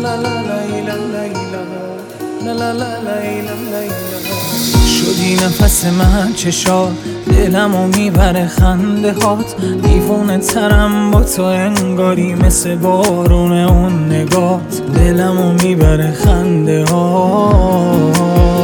شدی نفس من چشات، دلمو میبره خنده هات. دیوونه ترم با تو انگاری، مثل بارون اون نگات. دلمو میبره خنده هات.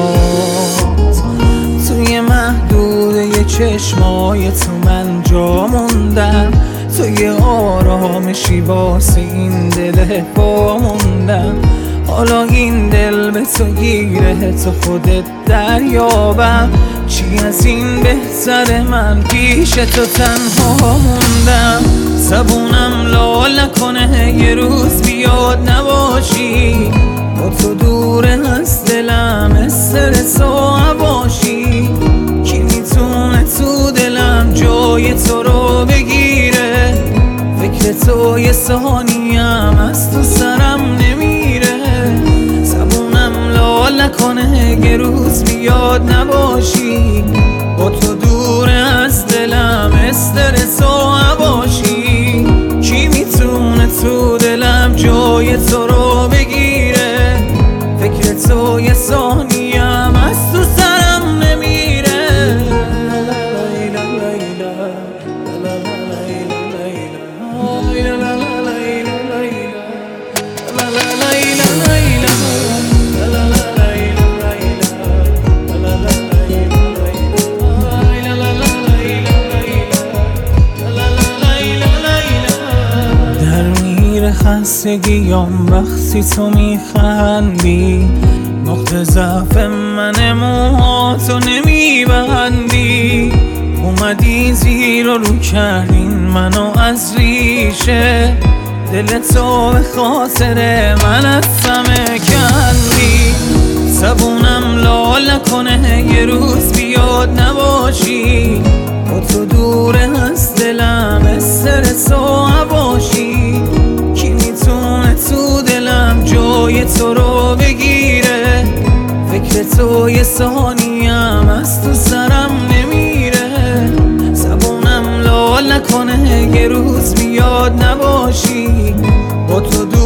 توی محدوده چشمای تو من جا موندم. توی آرامشی واسه این دل پا موندم. حالا این دل به تو گیره، تو خودت دریابم. چی از این بهتر، من پیش تو تنها موندم. زبونم لال نکنه یه روز بیاد نباشی. با تو دور از دلم استرس و حواشی. کی میتونه تو دلم جای تو رو بگیره؟ فکر تو یه ثانیم از تو سرم نمیره. زبونم لال نکنه یه روز بیاد نباشی. با تو دور از دلم استرس و حواشی. کی میتونه تو دلم جای تو رو بگیره؟ فکر تو یه ثانیم از تو سرم نمیره. خستگیام وقتی تو میخندی. نقطه ضعف من موهاتو نمیبندی. اومدی زیر و رو کردین منو از ریشه. دل تو به خاطر من از همه کندی. زبونم لال نکنه یه روز بیاد نباشی. با تو دور از دلم استرس و حواشی. کی میتونه تو دلم جای تو رو بگیره؟ فکر تو یه ثانیم از تو سرم نمیره. زبونم لال نکنه یه روز بیاد نباشی. با تو